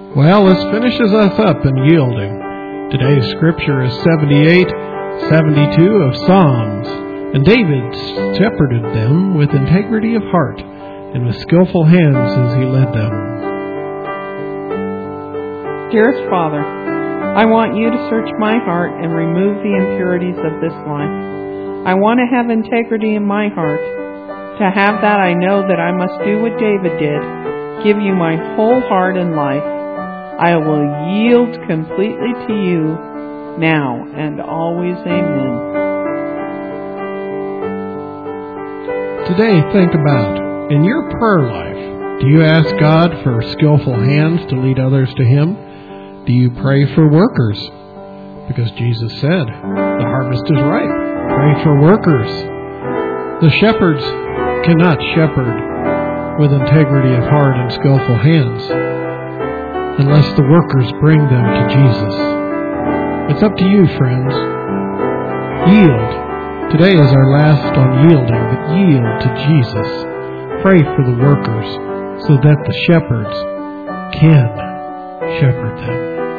Well, this finishes us up in yielding. Today's scripture is 72 of Psalms. And David shepherded them with integrity of heart and with skillful hands as he led them. Dearest Father, I want you to search my heart and remove the impurities of this life. I want to have integrity in my heart. To have that, I know that I must do what David did, give you my whole heart and life. I will yield completely to you now and always. Amen. Today, think about, in your prayer life, do you ask God for skillful hands to lead others to Him? Do you pray for workers? Because Jesus said, the harvest is ripe. Pray for workers. The shepherds cannot shepherd with integrity of heart and skillful hands unless the workers bring them to Jesus. It's up to you, friends. Yield. Today is our last on yielding, but yield to Jesus. Pray for the workers so that the shepherds can shepherd them.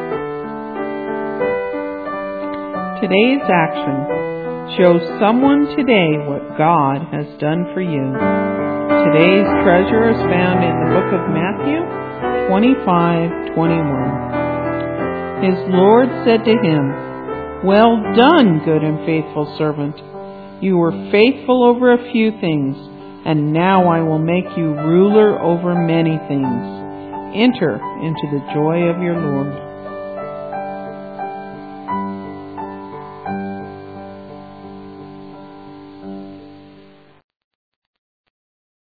Today's action shows someone today what God has done for you. Today's treasure is found in the book of Matthew 25:21. His Lord said to him, "Well done, good and faithful servant. You were faithful over a few things, and now I will make you ruler over many things. Enter into the joy of your Lord."